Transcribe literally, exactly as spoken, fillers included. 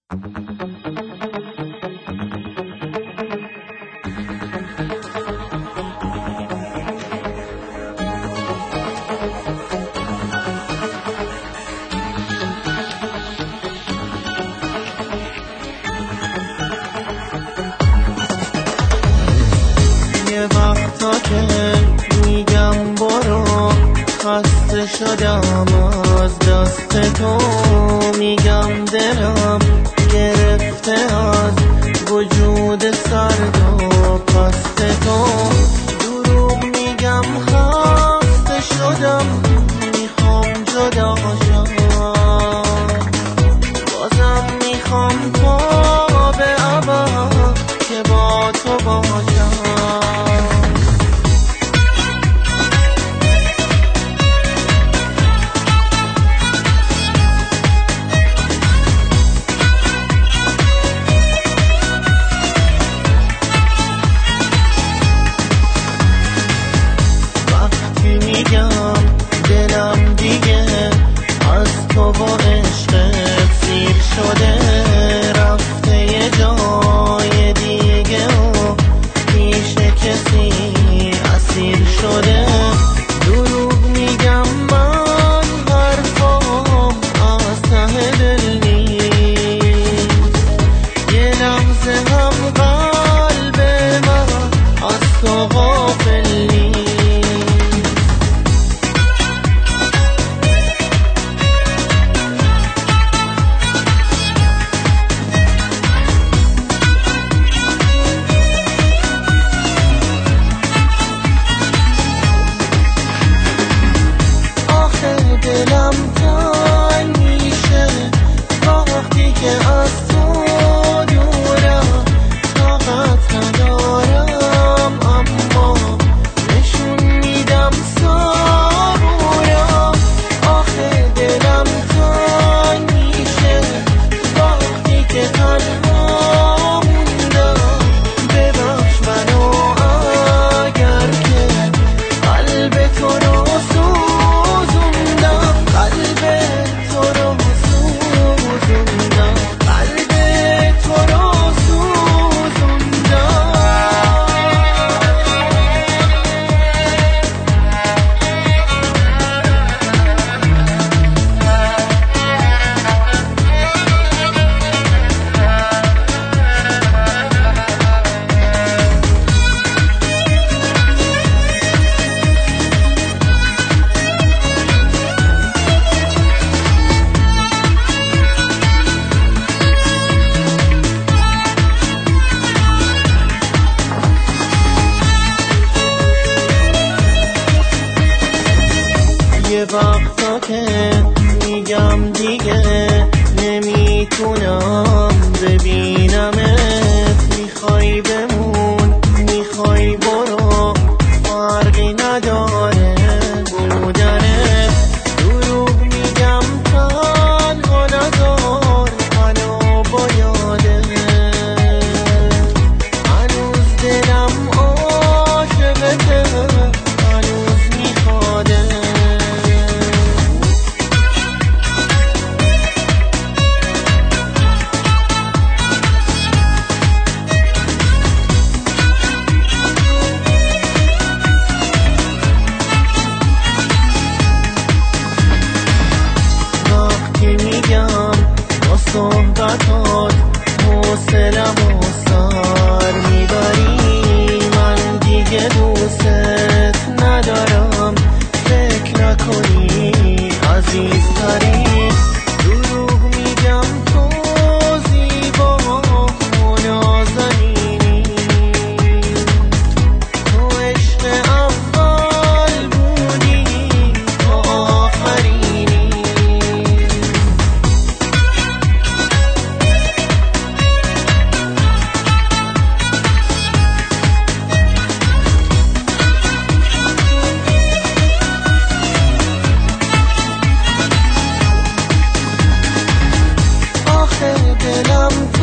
یه وقتا که میگم برو خسته شدم از دست تو، میگم دلم گرفته از وجود سرد و پست تو. دروغ میگم خسته شدم میخوام جدا شم، بازم میخوام تا به ابد که با تو باشم. دلم دیگه از تو با عشقت سیر شده، رفته یه جای دیگه و پیش کسی اسیر شده. دروغ میگم من حرفام از ته دل نیست، یه لحظه هم قلب من از تو غافل نیست. دلم تنگ میشه وقتی که از تو دورم، طاقت ندارم اما نشون میدم صبورم. آخه دلم تنگ میشه وقتی که تنها موندم، ببخش منو اگر که قلب تو رو یه وقتا که میگم دیگه نمیتونم ببینمت، میخوای بمون میخوای برو فرقی نداره بودنت. دروغ میگم تنها نذار منو با یادت، هنوز دلم عاشقته هنوز میخواده. صحبتات حوصلم و سر میبری، من دیگه دوست ندارم فکر نکنی عزیزتری. دروغ میگم تو زیبا و نازنینی، تو عشق اول بودی تو آخرینی. دلم